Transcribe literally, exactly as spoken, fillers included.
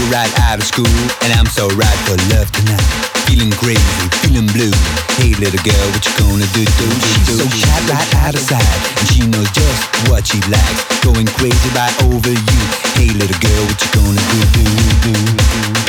right out of school, and I'm so right for love tonight. Feeling crazy, feeling blue. Hey little girl, what you gonna do? do, do She's so shy right out of sight, and she knows just what she likes. Going crazy by over you. Hey little girl, what you gonna do? do, do, do.